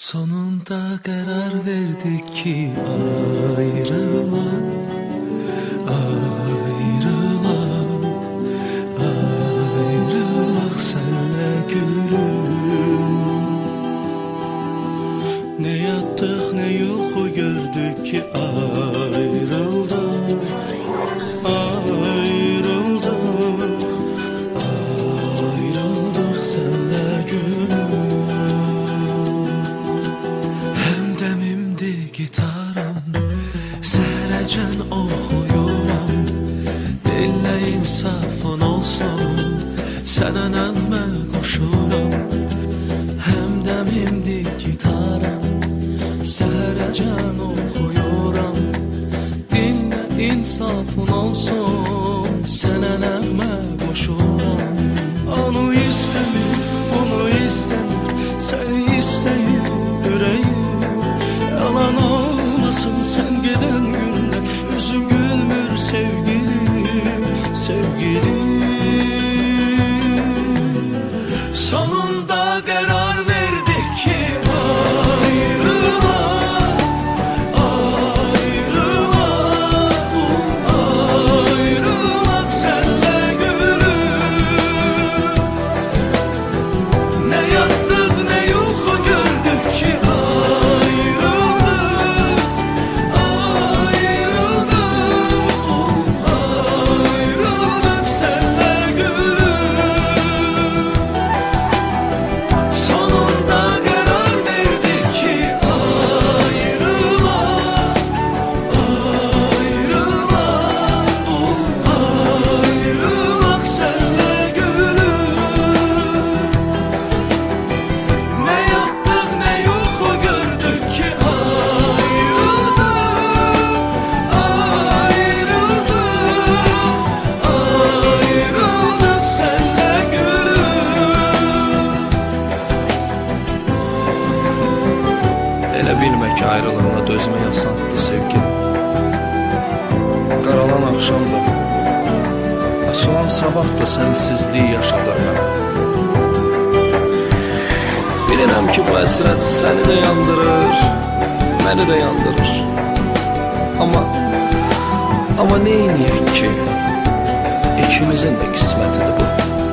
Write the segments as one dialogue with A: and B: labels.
A: Sonunda karar verdik ki ayrılalım, ayrılalım, ayrılalım senle gülüm. Ne yattık ne yuxu gördük ki ayrıldık, ayrıldık, ayrıldık senle gülüm. Gitarım, səhərəcən oxuyuram, dillə insafın olsun, sənə nəğmə qoşuram. Həmdəmimdir gitarım, səhərəcən oxuyuram, dillə insafın olsun, sənə nəğmə qoşuram. Onu istəmir, bunu istəmir, səni istəyir ürəyim. Yalan olmasın sen giden günde, yüzüm gülmür sevgilim, sevgilim. Sonunda karar verdik ki ayrılalım, ayrılalım, ayrılalım senle gülüm. Ne yattık ne yuxu gördük ki bilmək ki, ayrılığına dözmək asandır sevgilim. Qaralan axşamda, açılan sabah da sənsizliyi yaşadır mənə. Bilirəm ki, bu əsrət səni də yandırır, məni də yandırır. Amma neyniyək ki, ikimizin də qismətidir bu.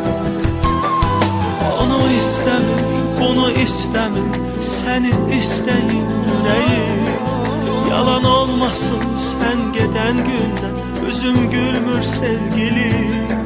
A: Onu istəmir, bunu istəmir, səni istəyir ürəyim. Yalan olmasın sen geden günden, üzüm gülmür sevgilim.